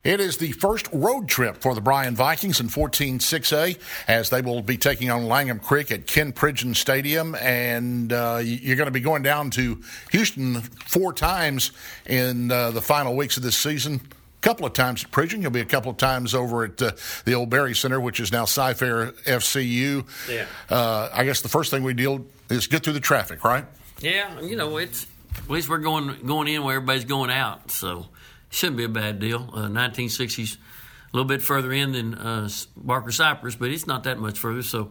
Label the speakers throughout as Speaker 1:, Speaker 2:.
Speaker 1: It is the first road trip for the Bryan Vikings in 14-6A as they will be taking on Langham Creek at Ken Pridgeon Stadium. And you're going to be going down to Houston 4 times in the final weeks of this season. A couple of times at Pridgeon. You'll be a couple of times over at the old Berry Center, which is now Cy-Fair FCU.
Speaker 2: Yeah.
Speaker 1: I guess the first thing we do is get through the traffic, right?
Speaker 2: Yeah, it's at least we're going in where everybody's going out, so shouldn't be a bad deal. 1960s, a little bit further in than Barker Cypress, but it's not that much further. So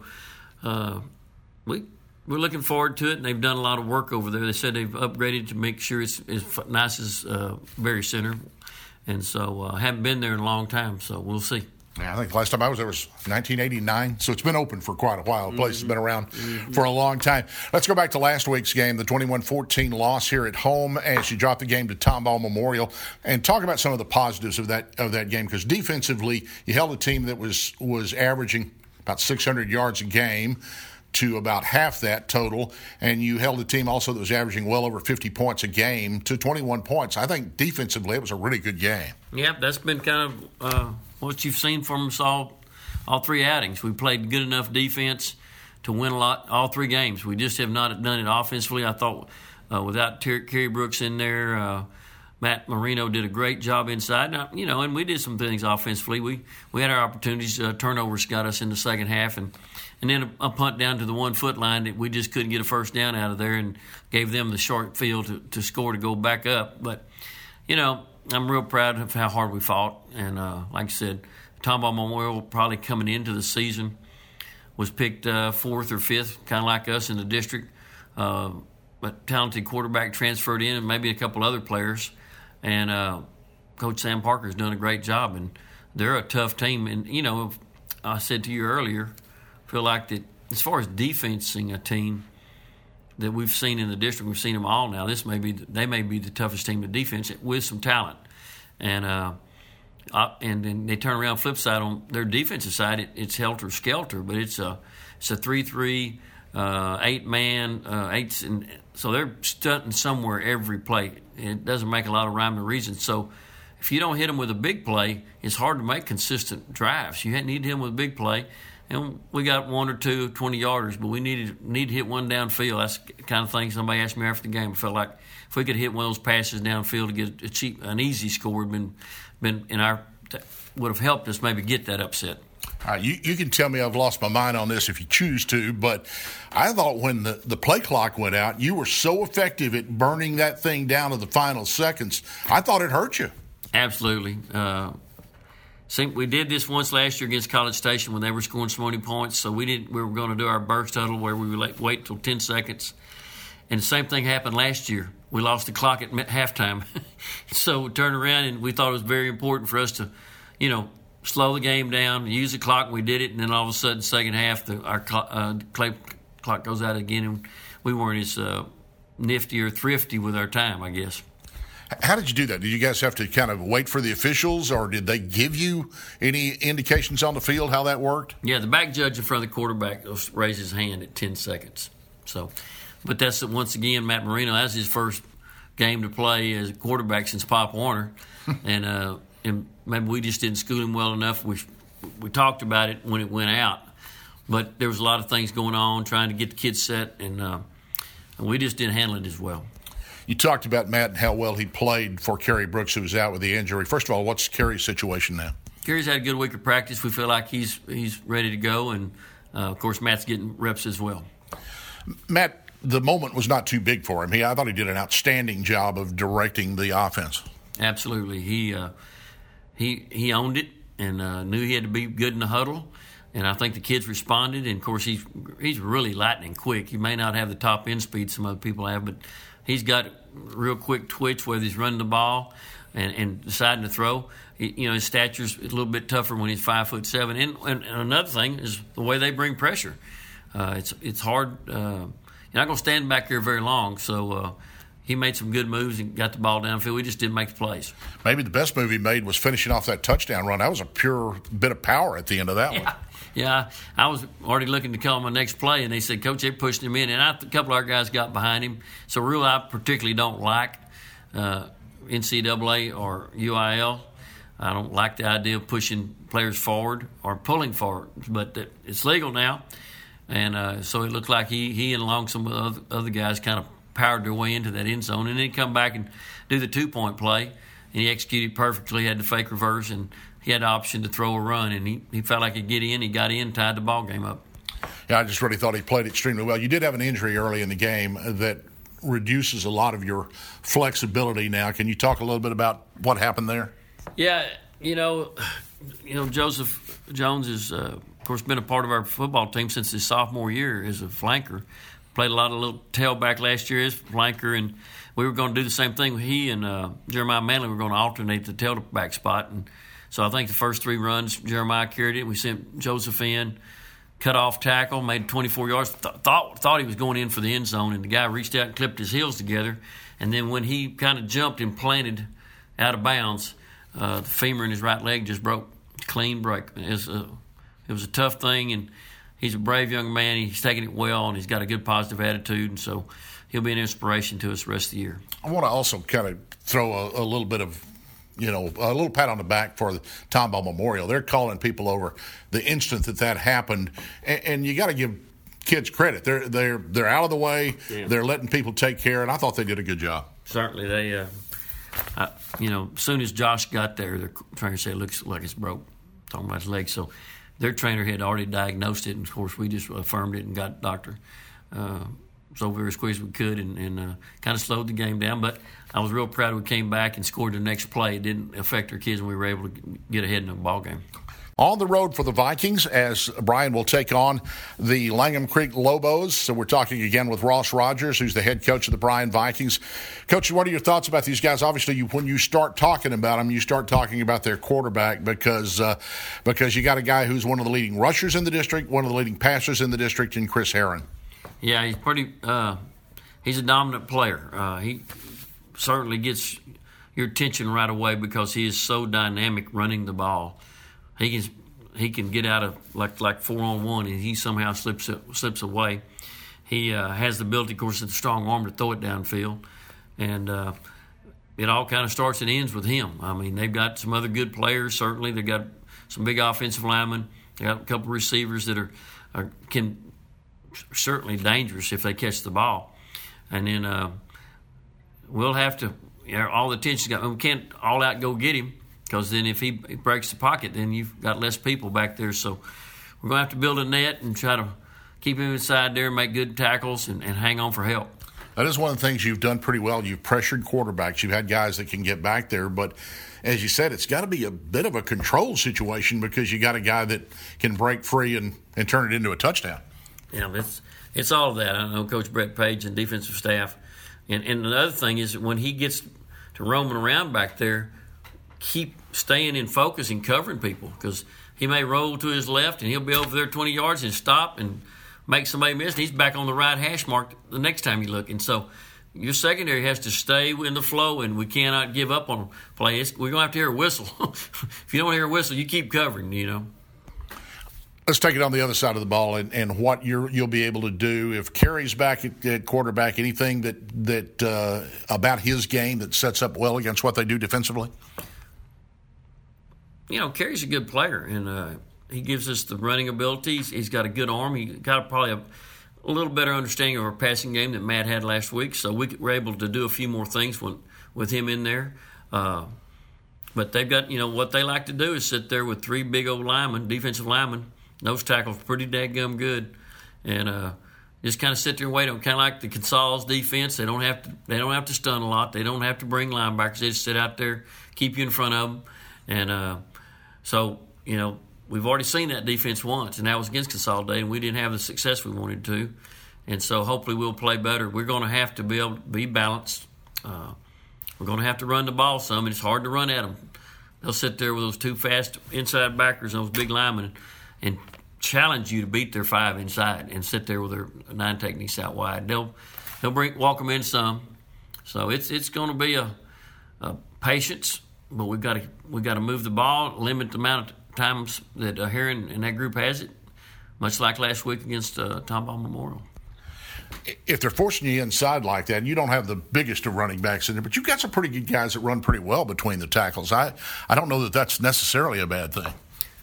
Speaker 2: we're looking forward to it, and they've done a lot of work over there. They said they've upgraded to make sure it's as nice as Berry Center, and so haven't been there in a long time. So we'll see.
Speaker 1: Yeah, I think the last time I was there was 1989, so it's been open for quite a while. The place has been around for a long time. Let's go back to last week's game, the 21-14 loss here at home as you drop the game to Tomball Memorial, and talk about some of the positives of that game, because defensively you held a team that was averaging about 600 yards a game to about half that total, and you held a team also that was averaging well over 50 points a game to 21 points. I think defensively it was a really good game.
Speaker 2: Yep, that's been kind of what you've seen from us all 3 outings. We played good enough defense to win all 3 games. We just have not done it offensively. I thought without Kerry Brooks in there, Matt Marino did a great job inside. Now, and we did some things offensively. We had our opportunities. Turnovers got us in the second half, and then a punt down to the 1-foot line that we just couldn't get a first down out of there, and gave them the short field to score to go back up. But, I'm real proud of how hard we fought. And like I said, Tomball Memorial probably coming into the season was picked 4th or 5th, kind of like us in the district. But talented quarterback transferred in, and maybe a couple other players. And Coach Sam Parker's done a great job. And they're a tough team. And, I said to you earlier, I feel like that as far as defensing a team that we've seen in the district, we've seen them all now. They may be the toughest team to defense with some talent, and then they turn around flip side on their defensive side. It's helter skelter, but it's a 3-3, 8-man, 8s, and so they're stunting somewhere every play. It doesn't make a lot of rhyme or reason. So if you don't hit them with a big play, it's hard to make consistent drives. You need to hit them with a big play. And we got 1 or 2 20-yarders, but we need to hit one downfield. That's the kind of thing somebody asked me after the game. I felt like if we could hit one of those passes downfield to get an easy score, would have helped us maybe get that upset.
Speaker 1: All right, you can tell me I've lost my mind on this if you choose to, but I thought when the play clock went out, you were so effective at burning that thing down to the final seconds. I thought it hurt you.
Speaker 2: Absolutely. We did this once last year against College Station when they were scoring so many points. So we were going to do our burst huddle where we would wait till 10 seconds. And the same thing happened last year. We lost the clock at halftime. So we turned around, and we thought it was very important for us to, slow the game down, use the clock. We did it, and then all of a sudden, second half, our clock goes out again, and we weren't as nifty or thrifty with our time, I guess.
Speaker 1: How did you do that? Did you guys have to kind of wait for the officials, or did they give you any indications on the field how that worked?
Speaker 2: Yeah, the back judge in front of the quarterback raised his hand at 10 seconds. So, but that's, once again, Matt Marino, that's his first game to play as a quarterback since Pop Warner. and maybe we just didn't school him well enough. We talked about it when it went out. But there was a lot of things going on, trying to get the kids set, and we just didn't handle it as well.
Speaker 1: You talked about Matt and how well he played for Kerry Brooks, who was out with the injury. First of all, what's Kerry's situation now?
Speaker 2: Kerry's had a good week of practice. We feel like he's ready to go, and, of course, Matt's getting reps as well.
Speaker 1: Matt, the moment was not too big for him. I thought he did an outstanding job of directing the offense.
Speaker 2: Absolutely. He owned it and knew he had to be good in the huddle, and I think the kids responded. And, of course, he's really lightning quick. He may not have the top end speed some other people have, but he's got real quick twitch, whether he's running the ball and deciding to throw. His stature's a little bit tougher when he's 5'7". And another thing is the way they bring pressure. It's hard. You're not going to stand back there very long. So he made some good moves and got the ball downfield. We just didn't make the plays.
Speaker 1: Maybe the best move he made was finishing off that touchdown run. That was a pure bit of power at the end of that one.
Speaker 2: Yeah, I was already looking to call my next play, and they said, Coach, they pushed him in. And a couple of our guys got behind him. So, really, I particularly don't like NCAA or UIL. I don't like the idea of pushing players forward or pulling forward, but it's legal now. And so it looked like he and along some of the other guys kind of powered their way into that end zone. And then come back and do the 2-point play. And he executed perfectly, had the fake reverse, and he had the option to throw a run. And he felt like he'd get in. He got in, tied the ball game up.
Speaker 1: Yeah, I just really thought he played extremely well. You did have an injury early in the game that reduces a lot of your flexibility now. Can you talk a little bit about what happened there?
Speaker 2: Yeah, Joseph Jones has, of course, been a part of our football team since his sophomore year as a flanker. Played a lot of little tailback last year as a flanker, and we were going to do the same thing. He and Jeremiah Manley were going to alternate the tailback spot. And so I think the first 3 runs, Jeremiah carried it. We sent Joseph in, cut off tackle, made 24 yards. Thought he was going in for the end zone, and the guy reached out and clipped his heels together. And then when he kind of jumped and planted out of bounds, the femur in his right leg just broke, clean break. It was a tough thing, and he's a brave young man. He's taking it well, and he's got a good positive attitude, and so he'll be an inspiration to us the rest of the year.
Speaker 1: I want to also kind of throw a little bit of, a little pat on the back for the Tomball Memorial. They're calling people over the instant that happened, and you got to give kids credit. They're out of the way. Yeah. They're letting people take care, and I thought they did a good job.
Speaker 2: Certainly, they. As soon as Josh got there, their trainer said it looks like it's broke, talking about his leg. So their trainer had already diagnosed it, and of course we just affirmed it and got the doctor. So we were as quick as we could and kind of slowed the game down. But I was real proud we came back and scored the next play. It didn't affect our kids, and we were able to get ahead in the ball game.
Speaker 1: On the road for the Vikings, as Brian will take on the Langham Creek Lobos. So we're talking again with Ross Rogers, who's the head coach of the Bryan Vikings. Coach, what are your thoughts about these guys? Obviously, when you start talking about them, you start talking about their quarterback because you got a guy who's one of the leading rushers in the district, one of the leading passers in the district, in Chris Herron. Yeah,
Speaker 2: he's a dominant player. He certainly gets your attention right away because he is so dynamic running the ball. He can get out of like 4-on-1 and he somehow slips away. He has the ability, of course, with a strong arm to throw it downfield, and it all kind of starts and ends with him. I mean, they've got some other good players. Certainly, they've got some big offensive linemen. They got a couple of receivers that can certainly dangerous if they catch the ball, and then we'll have to. All the attention's got. We can't all out go get him. Because then if he breaks the pocket, then you've got less people back there. So we're going to have to build a net and try to keep him inside there and make good tackles and hang on for help.
Speaker 1: That is one of the things you've done pretty well. You've pressured quarterbacks. You've had guys that can get back there. But as you said, it's got to be a bit of a control situation because you got a guy that can break free and turn it into a touchdown.
Speaker 2: Yeah, it's all of that. I know Coach Brett Page and defensive staff. And the other thing is that when he gets to roaming around back there, keep staying in focus and covering people because he may roll to his left and he'll be over there 20 yards and stop and make somebody miss, and he's back on the right hash mark the next time you look. And so your secondary has to stay in the flow, and we cannot give up on play. We're going to have to hear a whistle. If you don't hear a whistle, you keep covering,
Speaker 1: Let's take it on the other side of the ball and what you'll be able to do. If Kerry's back at quarterback, anything that about his game that sets up well against what they do defensively?
Speaker 2: Kerry's a good player, and he gives us the running abilities. He's got a good arm. He got probably a little better understanding of our passing game than Matt had last week, so we were able to do a few more things with him in there. But they've got, what they like to do is sit there with 3 big old linemen, defensive linemen, nose tackles pretty dadgum good, and just kind of sit there and wait on, kind of like the Consolidated defense. They don't have to stun a lot. They don't have to bring linebackers. They just sit out there, keep you in front of them, and so, we've already seen that defense once, and that was against Consolidated, and we didn't have the success we wanted to. And so hopefully we'll play better. We're going to have to be able to be balanced. We're going to have to run the ball some, and it's hard to run at them. They'll sit there with those 2 fast inside backers and those big linemen and challenge you to beat their 5 inside and sit there with their 9 techniques out wide. They'll walk them in some. So it's going to be a patience. But we've got to move the ball, limit the amount of times that Herron and that group has it, much like last week against Tomball Memorial.
Speaker 1: if they're forcing you inside like that, and you don't have the biggest of running backs in there, but you've got some pretty good guys that run pretty well between the tackles. I don't know that that's necessarily a bad thing.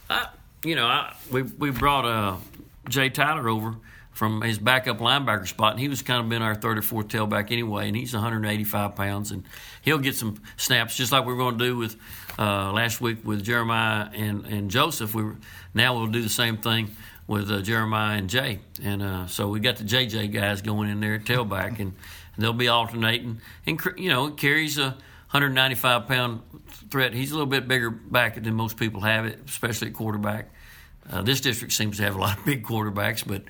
Speaker 2: We brought Jay Tyler over from his backup linebacker spot, and he was kind of been our third or fourth tailback anyway, and he's 185 pounds, and he'll get some snaps just like we were going to do with last week with Jeremiah and Joseph. Now we'll do the same thing with Jeremiah and Jay, and so we got the JJ guys going in there at tailback, and they'll be alternating. And Kerry's a 195-pound threat. He's a little bit bigger back than most people have it, especially at quarterback. This district seems to have a lot of big quarterbacks, but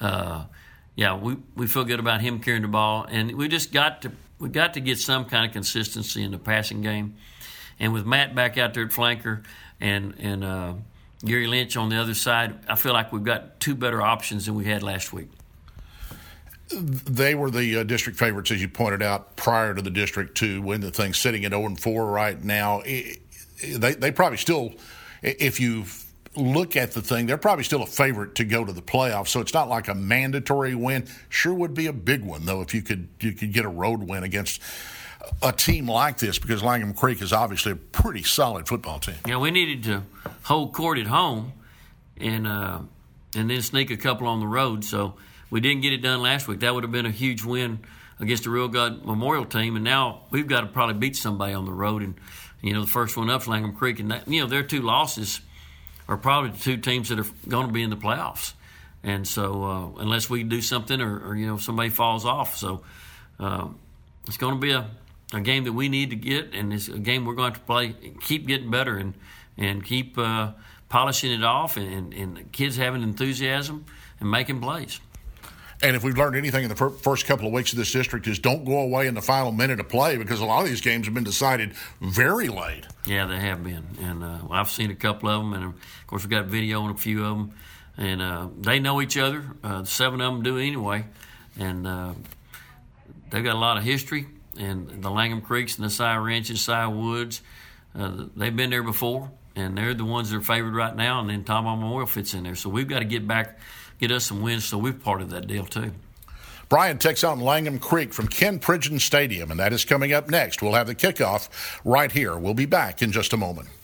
Speaker 2: we feel good about him carrying the ball, and we got to get some kind of consistency in the passing game. And with Matt back out there at flanker and Gary Lynch on the other side, I feel like we've got two better options than we had last week.
Speaker 1: They were the district favorites, as you pointed out, prior to the district to win the thing, sitting at 0-4 right now. They probably still, if you look at the thing, they're probably still a favorite to go to the playoffs. So it's not like a mandatory win. Sure would be a big one, though, if you could get a road win against a team like this, because Langham Creek is obviously a pretty solid football team.
Speaker 2: Yeah, we needed to hold court at home and then sneak a couple on the road. So we didn't get it done last week. That would have been a huge win against the Real God Memorial team, and now we've got to probably beat somebody on the road. And the first one up is Langham Creek, and their two losses are probably the two teams that are going to be in the playoffs. And so unless we do something or somebody falls off. So it's going to be a game that we need to get, and it's a game we're going to have to play, keep getting better and keep polishing it off, and the kids having enthusiasm and making plays.
Speaker 1: And if we've learned anything in the first couple of weeks of this district is don't go away in the final minute of play, because a lot of these games have been decided very late.
Speaker 2: Yeah, they have been. And I've seen a couple of them, and, of course, we've got video on a few of them. And they know each other. 7 of them do anyway. And they've got a lot of history. And the Langham Creeks and the Cy Ranch and Cy Woods, they've been there before. And they're the ones that are favored right now. And then Tom Memorial fits in there. So we've got to get us some wins, so we're part of that deal too.
Speaker 1: Brian takes on Langham Creek from Ken Pridgeon Stadium, and that is coming up next. We'll have the kickoff right here. We'll be back in just a moment.